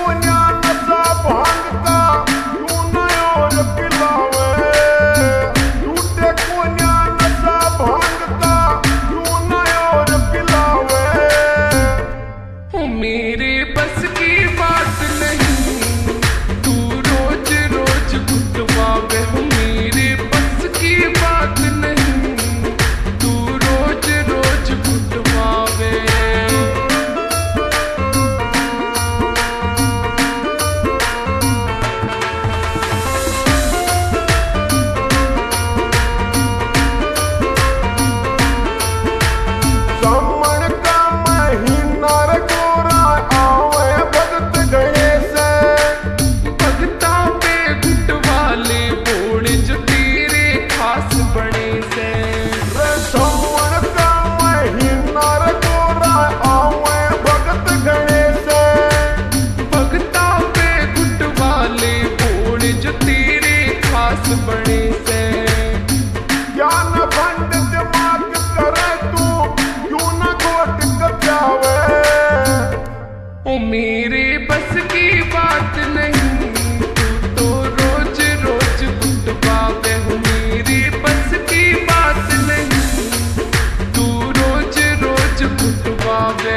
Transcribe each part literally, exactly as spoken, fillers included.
मेरे बस की बात नहीं, तू तो रोज रोज कुटवावे हो। मेरी बस की बात नहीं, तू रोज रोज कुटवावे।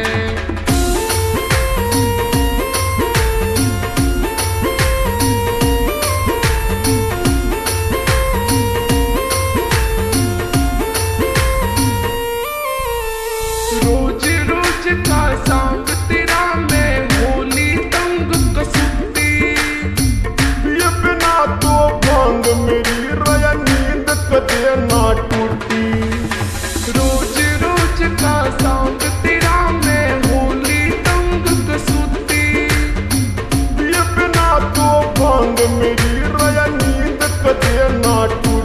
रोज रोज का सांग तेरा मैं होली तंग कसुती, ये बिना तो भांग मेरी रया नींद कदे ना टूटी। रोज रोज का सांग तेरा मैं होली तंग कसुती, ये बिना तो भांग मेरी रया नींद कदे ना टूटी।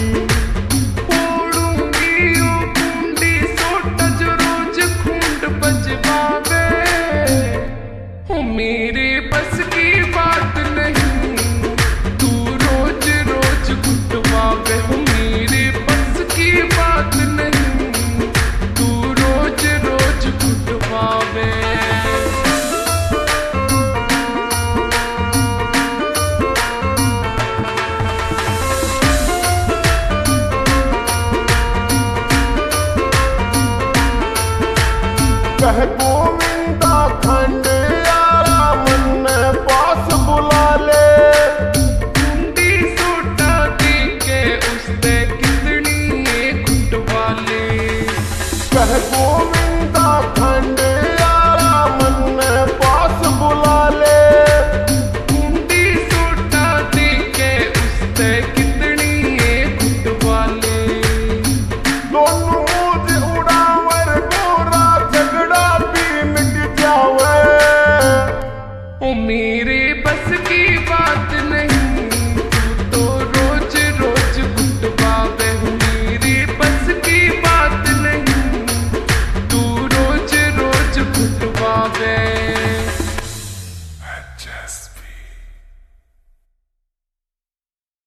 मेरे बस की बात नहीं, तू रोज रोज कुटवावे हो। मेरे बस की बात नहीं, तू रोज रोज कुटवावे। कह गोविंदा खंड कह गोविंदा खंड यारा मन में पास बुला ले। कुंडी सोटा दे के उससे कितनी ये कुटवा ले। दोनों मुझे उड़ावर गोरा झगड़ा भी मिट जावे। ओ